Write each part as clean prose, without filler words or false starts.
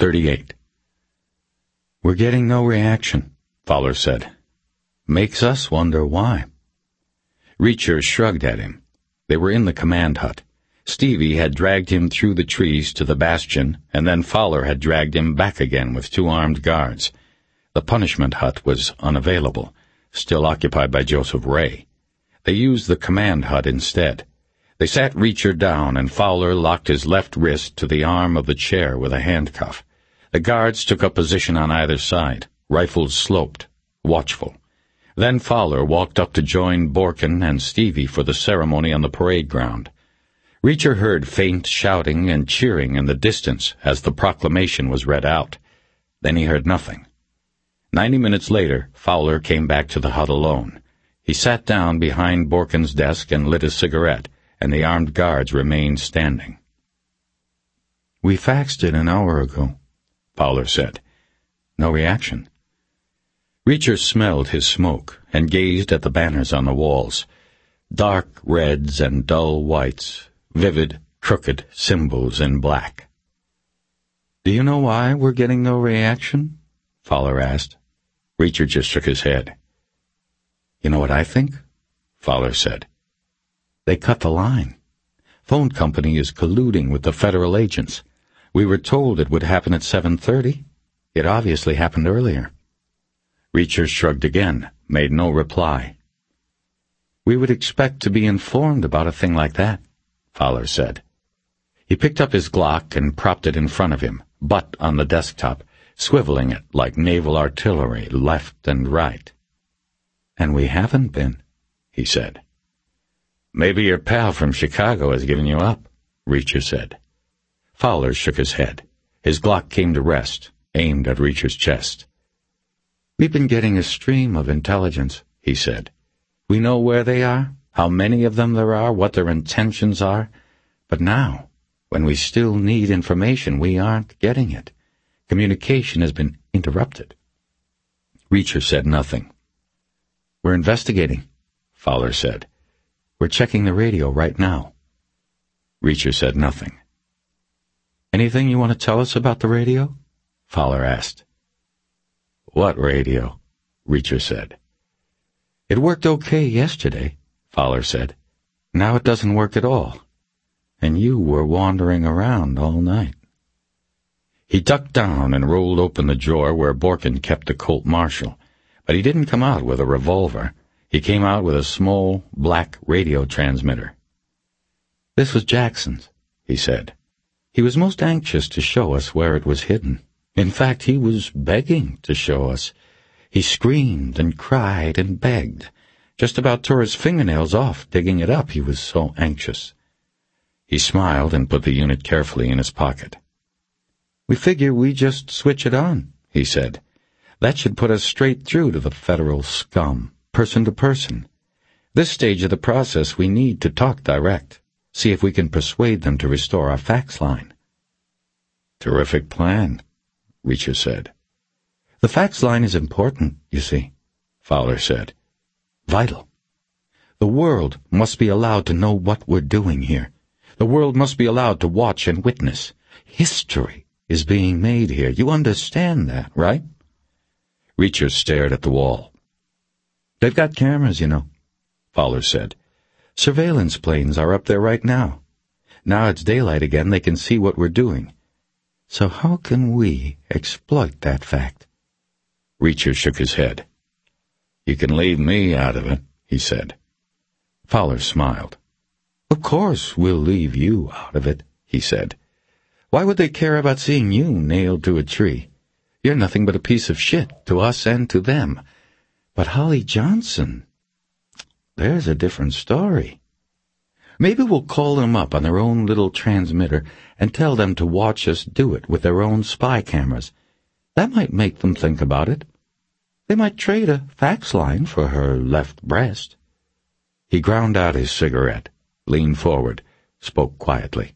38. "We're getting no reaction," Fowler said. "Makes us wonder why." Reacher shrugged at him. They were in the command hut. Stevie had dragged him through the trees to the bastion, and then Fowler had dragged him back again with 2 armed guards. The punishment hut was unavailable, still occupied by Joseph Ray. They used the command hut instead. They sat Reacher down, and Fowler locked his left wrist to the arm of the chair with a handcuff. The guards took up position on either side, rifles sloped, watchful. Then Fowler walked up to join Borkin and Stevie for the ceremony on the parade ground. Reacher heard faint shouting and cheering in the distance as the proclamation was read out. Then he heard nothing. 90 minutes later, Fowler came back to the hut alone. He sat down behind Borkin's desk and lit a cigarette, and the armed guards remained standing. "We faxed it an hour ago," Fowler said. "No reaction." Reacher smelled his smoke and gazed at the banners on the walls. Dark reds and dull whites, vivid, crooked symbols in black. "Do you know why we're getting no reaction?" Fowler asked. Reacher just shook his head. "You know what I think?" Fowler said. "They cut the line. Phone company is colluding with the federal agents. We were told it would happen at 7:30. It obviously happened earlier." Reacher shrugged again, made no reply. "We would expect to be informed about a thing like that," Fowler said. He picked up his Glock and propped it in front of him, butt on the desktop, swiveling it like naval artillery left and right. "And we haven't been," he said. "Maybe your pal from Chicago has given you up," Reacher said. Fowler shook his head. His Glock came to rest, aimed at Reacher's chest. "We've been getting a stream of intelligence," he said. "We know where they are, how many of them there are, what their intentions are. But now, when we still need information, we aren't getting it. Communication has been interrupted." Reacher said nothing. "We're investigating," Fowler said. "We're checking the radio right now." Reacher said nothing. "Anything you want to tell us about the radio?" Fowler asked. "What radio?" Reacher said. "It worked okay yesterday," Fowler said. "Now it doesn't work at all. And you were wandering around all night." He ducked down and rolled open the drawer where Borkin kept the Colt Martial, but he didn't come out with a revolver. He came out with a small, black radio transmitter. "This was Jackson's," he said. "He was most anxious to show us where it was hidden. In fact, he was begging to show us. He screamed and cried and begged. Just about tore his fingernails off digging it up, he was so anxious." He smiled and put the unit carefully in his pocket. "We figure we just switch it on," he said. "That should put us straight through to the federal scum, person to person. This stage of the process we need to talk direct, see if we can persuade them to restore our fax line." "Terrific plan," Reacher said. "The fax line is important, you see," Fowler said. "Vital. The world must be allowed to know what we're doing here. The world must be allowed to watch and witness. History is being made here. You understand that, right?" Reacher stared at the wall. "They've got cameras, you know," Fowler said. "Surveillance planes are up there right now. Now it's daylight again, they can see what we're doing. So how can we exploit that fact?" Reacher shook his head. "You can leave me out of it," he said. Fowler smiled. "Of course we'll leave you out of it," he said. "Why would they care about seeing you nailed to a tree? You're nothing but a piece of shit to us and to them. But Holly Johnson, there's a different story. Maybe we'll call them up on their own little transmitter and tell them to watch us do it with their own spy cameras. That might make them think about it. They might trade a fax line for her left breast." He ground out his cigarette, leaned forward, spoke quietly.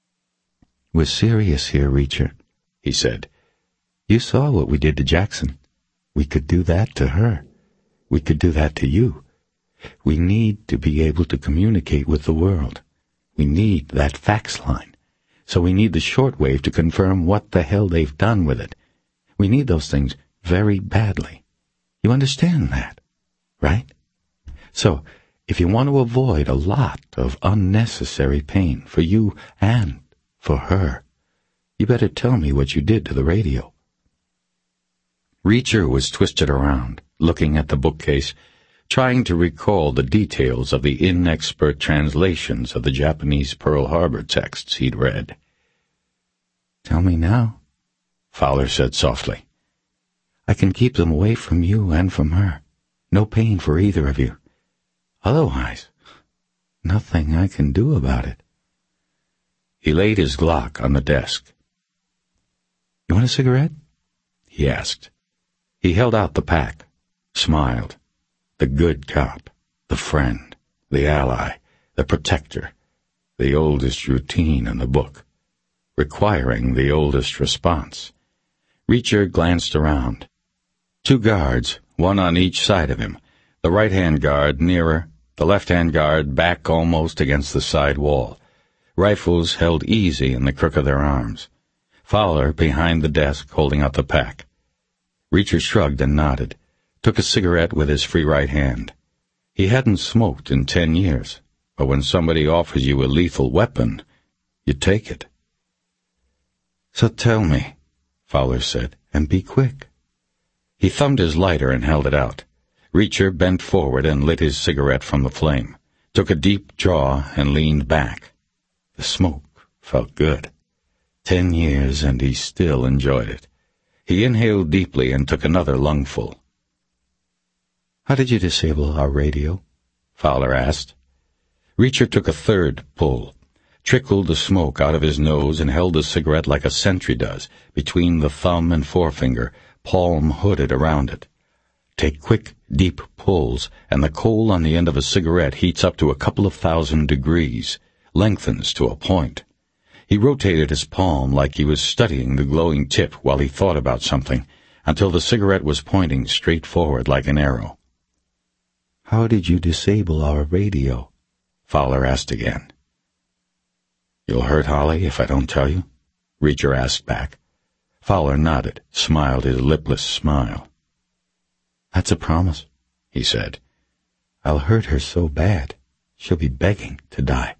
"We're serious here, Reacher," he said. "You saw what we did to Jackson. We could do that to her. We could do that to you. We need to be able to communicate with the world. We need that fax line. so we need the shortwave to confirm what the hell they've done with it. We need those things very badly. You understand that, right? So, if you want to avoid a lot of unnecessary pain for you and for her, you better tell me what you did to the radio. Reacher was twisted around, looking at the bookcase, trying to recall the details of the inexpert translations of the Japanese Pearl Harbor texts he'd read. "Tell me now," Fowler said softly. "I can keep them away from you and from her. No pain for either of you. Otherwise, nothing I can do about it." He laid his Glock on the desk. "You want a cigarette?" he asked. He held out the pack, smiled. The good cop, the friend, the ally, the protector, the oldest routine in the book, requiring the oldest response. Reacher glanced around. 2 guards, one on each side of him, the right-hand guard nearer, the left-hand guard back almost against the side wall, rifles held easy in the crook of their arms. Fowler behind the desk holding out the pack. Reacher shrugged and nodded, took a cigarette with his free right hand. He hadn't smoked in 10 years, but when somebody offers you a lethal weapon, you take it. "So tell me," Fowler said, "and be quick." He thumbed his lighter and held it out. Reacher bent forward and lit his cigarette from the flame, took a deep draw and leaned back. The smoke felt good. 10 years and he still enjoyed it. He inhaled deeply and took another lungful. "How did you disable our radio?" Fowler asked. Reacher took a third pull, trickled the smoke out of his nose and held the cigarette like a sentry does, between the thumb and forefinger, palm hooded around it. Take quick, deep pulls, and the coal on the end of a cigarette heats up to a couple of 1,000 degrees, lengthens to a point. He rotated his palm like he was studying the glowing tip while he thought about something, until the cigarette was pointing straight forward like an arrow. "How did you disable our radio?" Fowler asked again. "You'll hurt Holly if I don't tell you?" Reacher asked back. Fowler nodded, smiled his lipless smile. "That's a promise," he said. "I'll hurt her so bad, she'll be begging to die."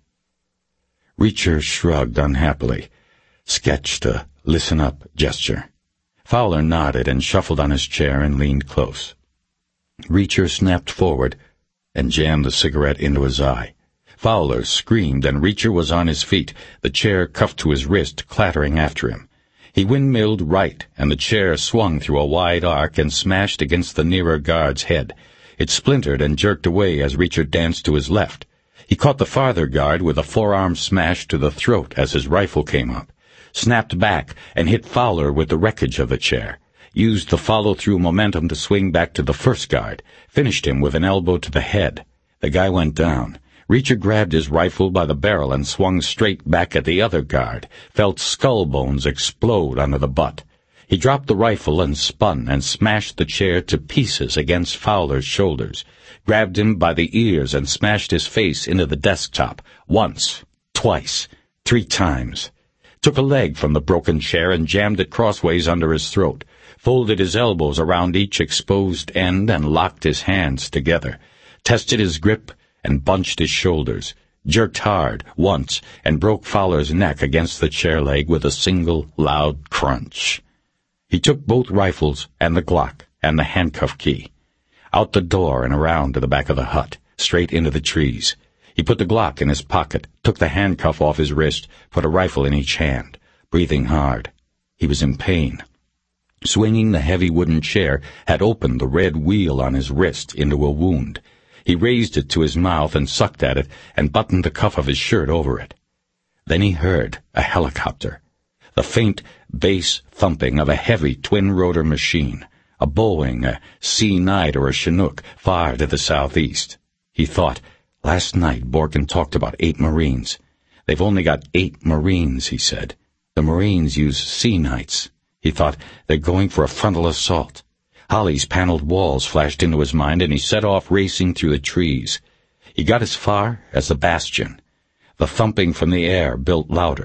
Reacher shrugged unhappily, sketched a listen-up gesture. Fowler nodded and shuffled on his chair and leaned close. Reacher snapped forward and jammed the cigarette into his eye. Fowler screamed, and Reacher was on his feet, the chair cuffed to his wrist, clattering after him. He windmilled right, and the chair swung through a wide arc and smashed against the nearer guard's head. It splintered and jerked away as Reacher danced to his left. He caught the farther guard with a forearm smash to the throat as his rifle came up, snapped back and hit Fowler with the wreckage of the chair, used the follow-through momentum to swing back to the first guard, finished him with an elbow to the head. The guy went down. Reacher grabbed his rifle by the barrel and swung straight back at the other guard, felt skull bones explode under the butt. He dropped the rifle and spun and smashed the chair to pieces against Fowler's shoulders, grabbed him by the ears and smashed his face into the desktop, once, twice, 3 times. Took a leg from the broken chair and jammed it crossways under his throat, folded his elbows around each exposed end and locked his hands together, tested his grip and bunched his shoulders, jerked hard once and broke Fowler's neck against the chair leg with a single loud crunch. He took both rifles and the Glock and the handcuff key. Out the door and around to the back of the hut, straight into the trees. He put the Glock in his pocket, took the handcuff off his wrist, put a rifle in each hand, breathing hard. He was in pain. Swinging the heavy wooden chair had opened the red wheal on his wrist into a wound. He raised it to his mouth and sucked at it and buttoned the cuff of his shirt over it. Then he heard a helicopter, the faint bass thumping of a heavy twin-rotor machine, a Boeing, a C-9 or a Chinook, far to the southeast. He thought, last night Borkin talked about 8 Marines. They've only got 8 Marines, he said. The Marines use C-9s. He thought, they're going for a frontal assault. Holly's paneled walls flashed into his mind, and he set off racing through the trees. He got as far as the bastion. The thumping from the air built louder.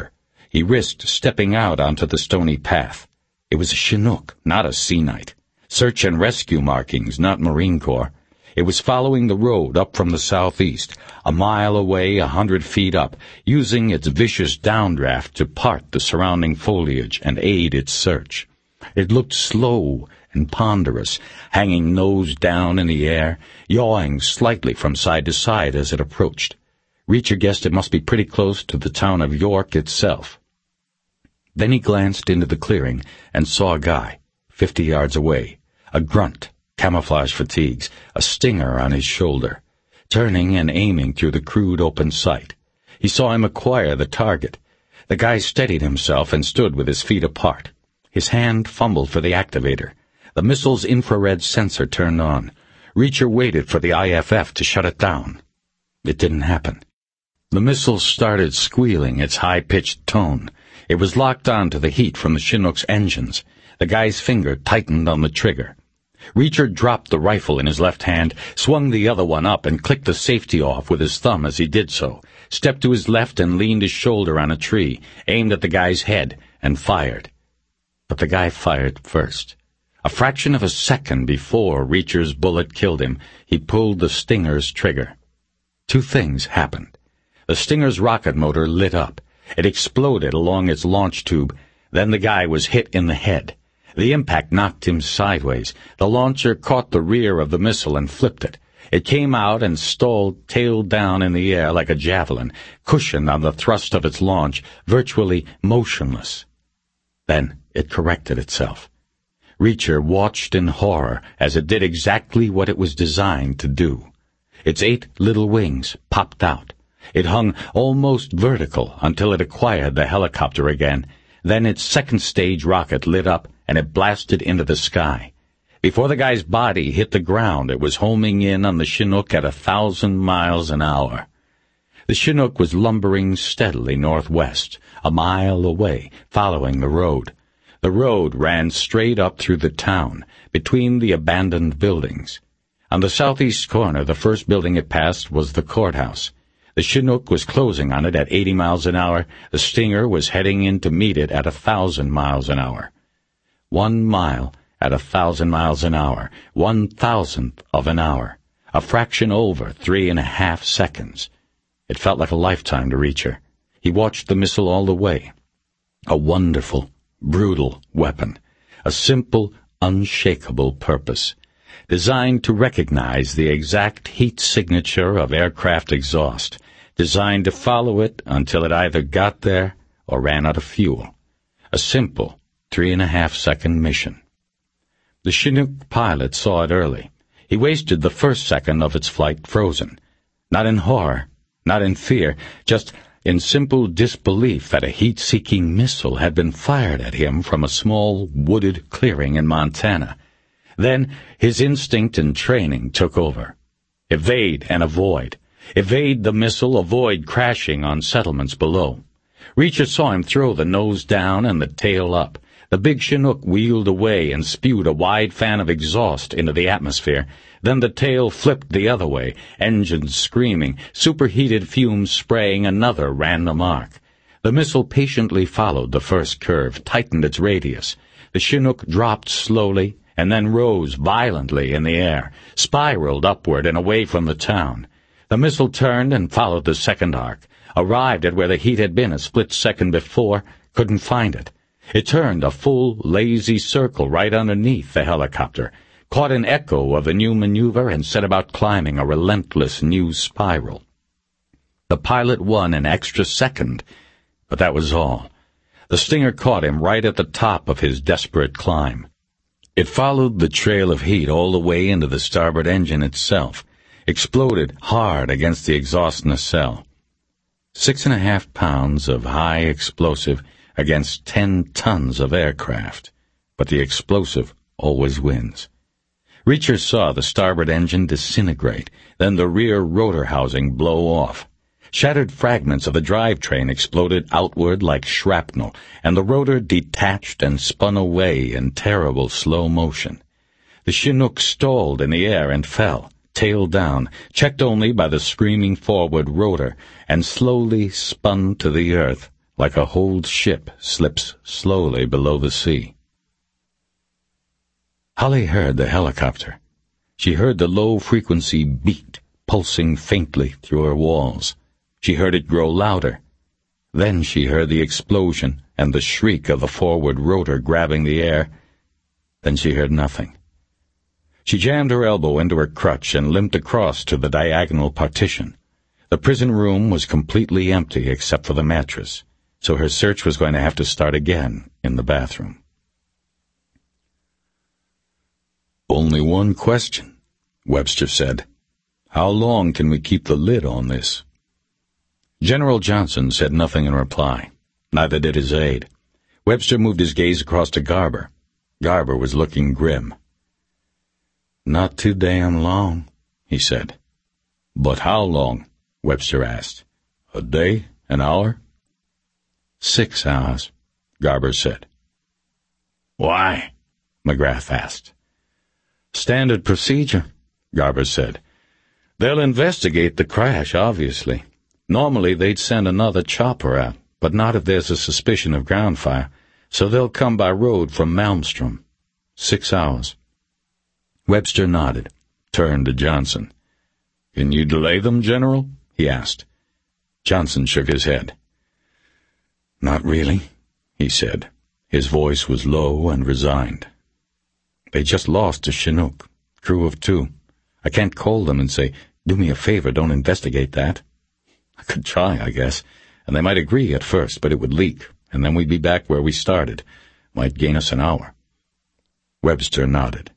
He risked stepping out onto the stony path. It was a Chinook, not a Sea Knight. Search and rescue markings, not Marine Corps. It was following the road up from the southeast, a mile away, 100 feet up, using its vicious downdraft to part the surrounding foliage and aid its search. It looked slow and ponderous, hanging nose down in the air, yawing slightly from side to side as it approached. Reacher guessed it must be pretty close to the town of York itself. Then he glanced into the clearing and saw a guy, 50 yards away, a grunt, camouflage fatigues, a stinger on his shoulder, turning and aiming through the crude open sight. He saw him acquire the target. The guy steadied himself and stood with his feet apart. His hand fumbled for the activator. The missile's infrared sensor turned on. Reacher waited for the IFF to shut it down. It didn't happen. The missile started squealing its high-pitched tone. It was locked on to the heat from the Chinook's engines. The guy's finger tightened on the trigger. Reacher dropped the rifle in his left hand, swung the other one up and clicked the safety off with his thumb as he did so, stepped to his left and leaned his shoulder on a tree, aimed at the guy's head, and fired. But the guy fired first. A fraction of a second before Reacher's bullet killed him, he pulled the Stinger's trigger. Two things happened. The Stinger's rocket motor lit up. It exploded along its launch tube. Then the guy was hit in the head. The impact knocked him sideways. The launcher caught the rear of the missile and flipped it. It came out and stalled tail down in the air like a javelin, cushioned on the thrust of its launch, virtually motionless. Then it corrected itself. Reacher watched in horror as it did exactly what it was designed to do. Its 8 little wings popped out. It hung almost vertical until it acquired the helicopter again. Then its second-stage rocket lit up, and it blasted into the sky. Before the guy's body hit the ground, it was homing in on the Chinook at 1,000 miles an hour. The Chinook was lumbering steadily northwest, a mile away, following the road. The road ran straight up through the town, between the abandoned buildings. On the southeast corner, the first building it passed was the courthouse. The Chinook was closing on it at 80 miles an hour. The Stinger was heading in to meet it at 1,000 miles an hour. 1 mile at 1,000 miles an hour, 1,000th of an hour, a fraction over 3.5 seconds. It felt like a lifetime to Reacher. He watched the missile all the way. A wonderful, brutal weapon, a simple, unshakable purpose, designed to recognize the exact heat signature of aircraft exhaust, designed to follow it until it either got there or ran out of fuel. A simple 3.5-second mission. The Chinook pilot saw it early. He wasted the first second of its flight frozen. Not in horror, not in fear, just in simple disbelief that a heat-seeking missile had been fired at him from a small wooded clearing in Montana. Then his instinct and training took over. Evade and avoid. Evade the missile, avoid crashing on settlements below. Reacher saw him throw the nose down and the tail up. The big Chinook wheeled away and spewed a wide fan of exhaust into the atmosphere. Then the tail flipped the other way, engines screaming, superheated fumes spraying another random arc. The missile patiently followed the first curve, tightened its radius. The Chinook dropped slowly and then rose violently in the air, spiraled upward and away from the town. The missile turned and followed the second arc, arrived at where the heat had been a split second before, couldn't find it. It turned a full, lazy circle right underneath the helicopter, caught an echo of the new maneuver, and set about climbing a relentless new spiral. The pilot won an extra second, but that was all. The Stinger caught him right at the top of his desperate climb. It followed the trail of heat all the way into the starboard engine itself, exploded hard against the exhaust nacelle. 6.5 pounds of high explosive against 10 tons of aircraft, but the explosive always wins. Reacher saw the starboard engine disintegrate, then the rear rotor housing blow off. Shattered fragments of the drivetrain exploded outward like shrapnel, and the rotor detached and spun away in terrible slow motion. The Chinook stalled in the air and fell, tail down, checked only by the screaming forward rotor, and slowly spun to the earth like a holed ship slips slowly below the sea. Holly heard the helicopter. She heard the low-frequency beat pulsing faintly through her walls. She heard it grow louder. Then she heard the explosion and the shriek of the forward rotor grabbing the air. Then she heard nothing. She jammed her elbow into her crutch and limped across to the diagonal partition. The prison room was completely empty except for the mattress, so her search was going to have to start again in the bathroom. "Only one question," Webster said. "How long can we keep the lid on this?" General Johnson said nothing in reply. Neither did his aide. Webster moved his gaze across to Garber. Garber was looking grim. "Not too damn long," he said. "But how long?" Webster asked. "A day? An hour?" 6 hours, Garber said. "Why?" McGrath asked. "Standard procedure," Garber said. "They'll investigate the crash, obviously. Normally they'd send another chopper out, but not if there's a suspicion of ground fire, so they'll come by road from Malmstrom. 6 hours. Webster nodded, turned to Johnson. "Can you delay them, General?" he asked. Johnson shook his head. "Not really," he said. His voice was low and resigned. "They just lost to Chinook, crew of 2. I can't call them and say, 'Do me a favor, don't investigate that.' I could try, I guess, and they might agree at first, but it would leak, and then we'd be back where we started. Might gain us an hour." Webster nodded.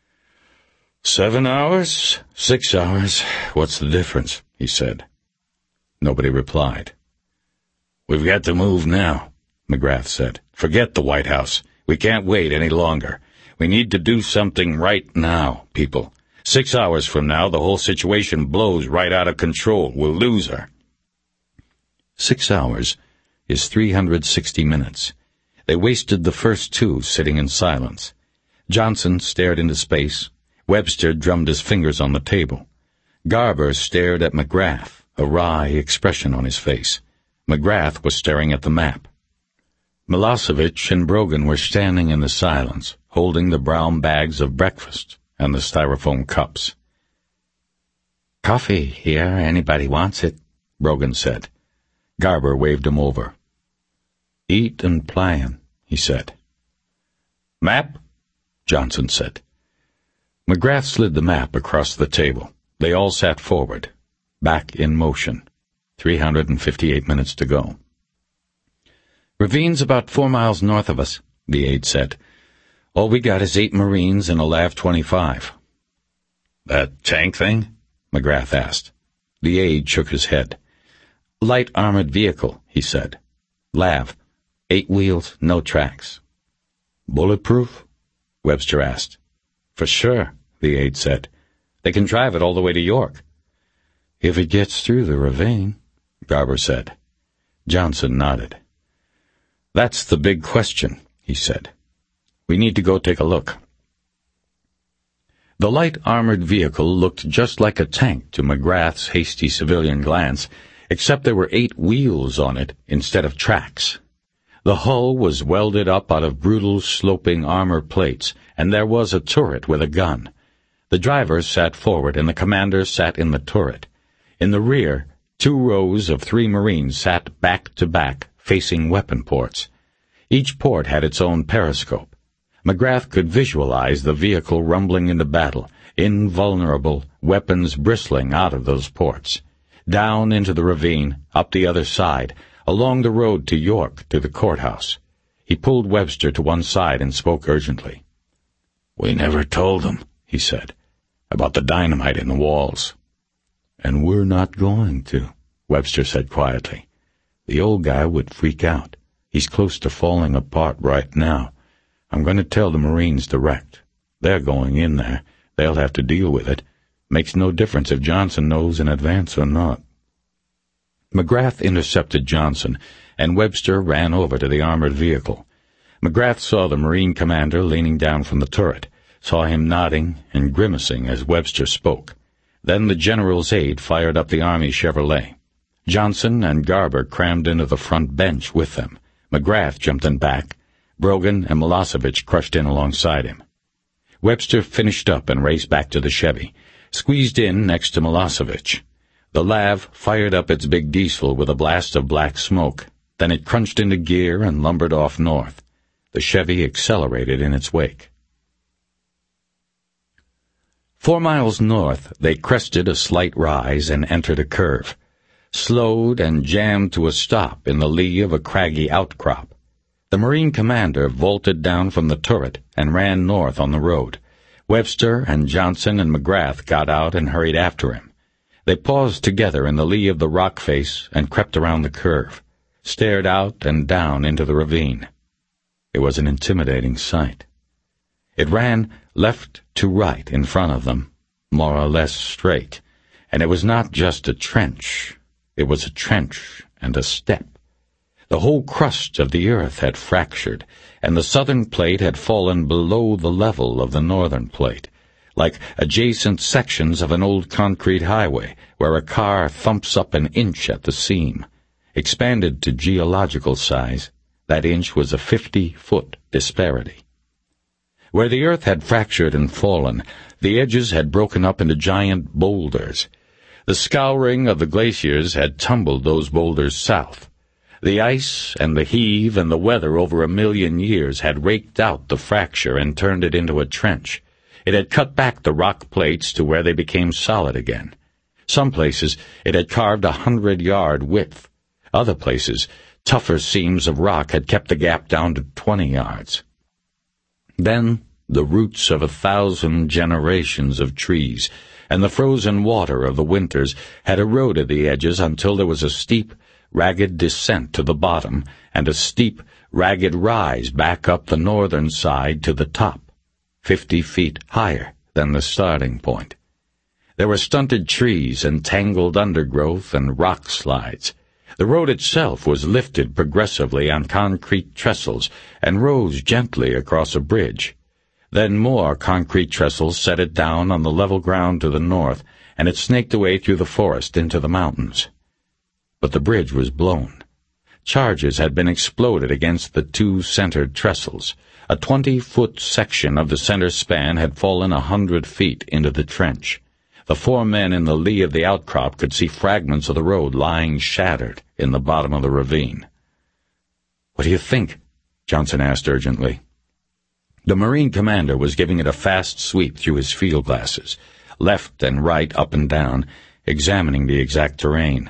7 hours, 6 hours, what's the difference?" he said. Nobody replied. "We've got to move now," McGrath said. "Forget the White House. We can't wait any longer. We need to do something right now, people. 6 hours from now, the whole situation blows right out of control. We'll lose her." 6 hours is 360 minutes. They wasted the first 2 sitting in silence. Johnson stared into space. Webster drummed his fingers on the table. Garber stared at McGrath, a wry expression on his face. McGrath was staring at the map. Milosevic and Brogan were standing in the silence, holding the brown bags of breakfast and the styrofoam cups. "Coffee here, anybody wants it," Brogan said. Garber waved him over. "Eat and plan," he said. "Map?" Johnson said. McGrath slid the map across the table. They all sat forward, back in motion. 358 minutes to go. "Ravine's about 4 miles north of us," the aide said. "All we got is 8 Marines and a LAV-25. "That tank thing?" McGrath asked. The aide shook his head. "Light armored vehicle," he said. "LAV. 8 wheels, no tracks." "Bulletproof?" Webster asked. "For sure," the aide said. "They can drive it all the way to York." "If it gets through the ravine," Garber said. Johnson nodded. "That's the big question," he said. "We need to go take a look." The light armored vehicle looked just like a tank to McGrath's hasty civilian glance, except there were 8 wheels on it instead of tracks. The hull was welded up out of brutal sloping armor plates, and there was a turret with a gun. The driver sat forward and the commander sat in the turret. In the rear, 2 rows of 3 Marines sat back to back, facing weapon ports. Each port had its own periscope. McGrath could visualize the vehicle rumbling into battle, invulnerable, weapons bristling out of those ports. Down into the ravine, up the other side, along the road to York, to the courthouse. He pulled Webster to one side and spoke urgently. "We never told them," he said, "about the dynamite in the walls." "And we're not going to," Webster said quietly. "The old guy would freak out. He's close to falling apart right now. I'm going to tell the Marines direct. They're going in there. They'll have to deal with it. Makes no difference if Johnson knows in advance or not." McGrath intercepted Johnson, and Webster ran over to the armored vehicle. McGrath saw the Marine commander leaning down from the turret, saw him nodding and grimacing as Webster spoke. Then the general's aide fired up the Army Chevrolet. Johnson and Garber crammed into the front bench with them. McGrath jumped in back. Brogan and Milosevic crushed in alongside him. Webster finished up and raced back to the Chevy, squeezed in next to Milosevic. The Lav fired up its big diesel with a blast of black smoke. Then it crunched into gear and lumbered off north. The Chevy accelerated in its wake. 4 miles north, they crested a slight rise and entered a curve, slowed and jammed to a stop in the lee of a craggy outcrop. The Marine commander vaulted down from the turret and ran north on the road. Webster and Johnson and McGrath got out and hurried after him. They paused together in the lee of the rock face and crept around the curve, stared out and down into the ravine. It was an intimidating sight. It ran left to right in front of them, more or less straight, and it was not just a trench. It was a trench and a step. The whole crust of the earth had fractured, and the southern plate had fallen below the level of the northern plate, like adjacent sections of an old concrete highway where a car thumps up an inch at the seam. Expanded to geological size, that inch was a 50-foot disparity. Where the earth had fractured and fallen, the edges had broken up into giant boulders. The scouring of the glaciers had tumbled those boulders south. The ice and the heave and the weather over 1,000,000 years had raked out the fracture and turned it into a trench. It had cut back the rock plates to where they became solid again. Some places it had carved 100-yard width. Other places, tougher seams of rock had kept the gap down to 20 yards. Then the roots of 1,000 generations of trees and the frozen water of the winters had eroded the edges until there was a steep, ragged descent to the bottom and a steep, ragged rise back up the northern side to the top, 50 feet higher than the starting point. There were stunted trees and tangled undergrowth and rock slides. The road itself was lifted progressively on concrete trestles and rose gently across a bridge. Then more concrete trestles set it down on the level ground to the north, and it snaked away through the forest into the mountains. But the bridge was blown. Charges had been exploded against the two centered trestles. A 20-foot section of the center span had fallen 100 feet into the trench. The 4 men in the lee of the outcrop could see fragments of the road lying shattered in the bottom of the ravine. "What do you think?" Johnson asked urgently. The Marine commander was giving it a fast sweep through his field glasses, left and right, up and down, examining the exact terrain.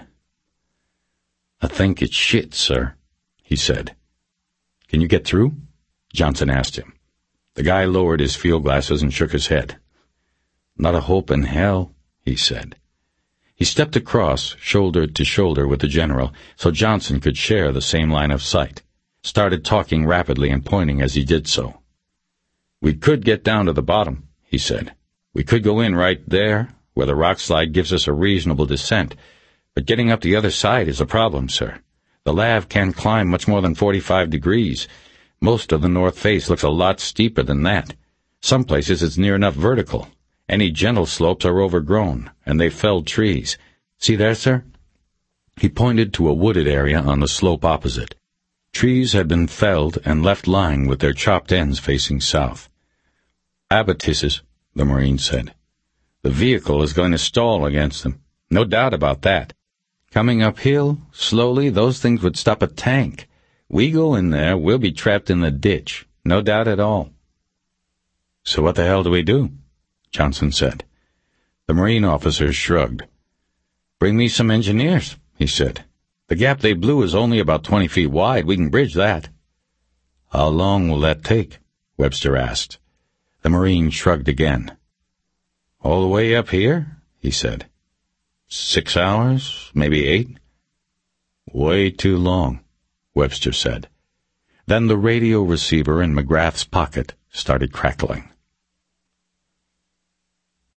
"I think it's shit, sir," he said. "Can you get through?" Johnson asked him. The guy lowered his field glasses and shook his head. "Not a hope in hell," he said. He stepped across, shoulder to shoulder with the general, so Johnson could share the same line of sight, started talking rapidly and pointing as he did so. "We could get down to the bottom," he said. "We could go in right there, where the rock slide gives us a reasonable descent, but getting up the other side is a problem, sir. The Lav can't climb much more than 45 degrees. Most of the north face looks a lot steeper than that. Some places it's near enough vertical. Any gentle slopes are overgrown, and they've felled trees. See there, sir?" He pointed to a wooded area on the slope opposite. Trees had been felled and left lying with their chopped ends facing south. "Abatisses," the Marine said. "The vehicle is going to stall against them. No doubt about that. Coming uphill, slowly, those things would stop a tank. We go in there, we'll be trapped in the ditch. No doubt at all." "So what the hell do we do?" Johnson said. The Marine officer shrugged. "Bring me some engineers," he said. "The gap they blew is only about 20 feet wide. We can bridge that." "How long will that take?" Webster asked. The Marine shrugged again. "All the way up here?" he said. 6 hours, maybe 8. "Way too long," Webster said. Then the radio receiver in McGrath's pocket started crackling.